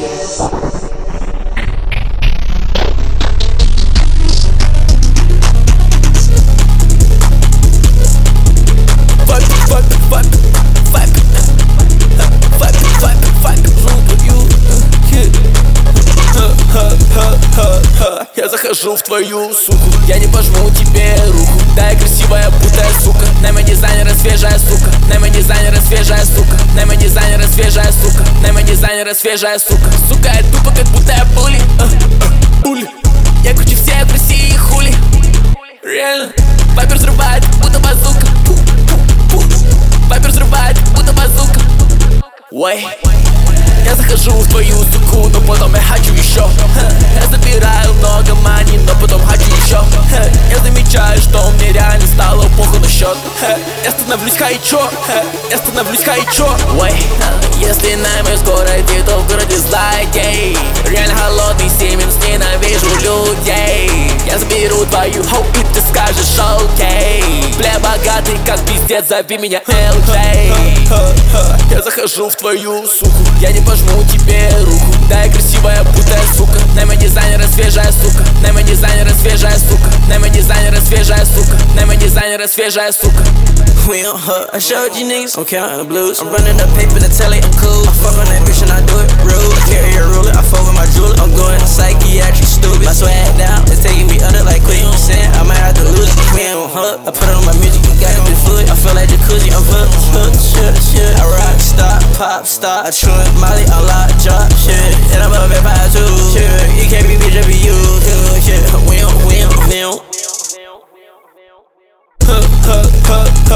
Я захожу в твою суку, я не пожму тебе руку. Да, я красивая, будто сука. Нема дизайнера, свежая сука. Нема дизайнера, свежая сука. Нема дизайнера, свежая сука. Нема дизайнера, свежая сука. Сука, я тупо, как будто я пули. Пули. Я круче всех в России, хули. Реально. Вайпер взрывает, будто базука. Вайпер взрывает, будто базука. Ой. Я захожу в твою суку, но потом я хочу еще. Я забираю много мани, но потом хочу еще. Я замечаю, что мне реально стало похуй на счет. Я становлюсь хайчо, я становлюсь хайчо. Ой, если на моем городе, то в городе злодей. Реально холодный Сименс, ненавижу людей. Я заберу твою хоу, и ты скажешь окей. Бля, богатый как пиздец, зови меня LJ. Я захожу в твою суку, я не пожму тебе руку. Да, я красивая, будто сука. Нема дизайнера, свежая сука. Нема дизайнера, свежая сука. Нема дизайнера, свежая сука. Нема дизайнера, свежая сука. We on her, I showed you niggas, I'm counting the blues. I'm running up paper to tell it I'm cool. I fuck on that bitch and I do it rude. I carry a ruler, I fuck with my jeweler. I'm going psychiatric stupid. My swag down, it's taking me under like Queen. I might have to lose it. We ain't on her, I put it on my music, you got it with foot. I feel like jacuzzi, I'm hooked, shit. I rock star, pop star, I chew Molly, I lock jaw, shit. And I'm a vampire too, shit. You can't be bitch, I be you, shit. We on.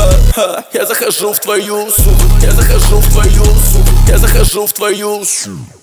Я захожу в твою суку, я захожу в твою суку, я захожу в твою суку.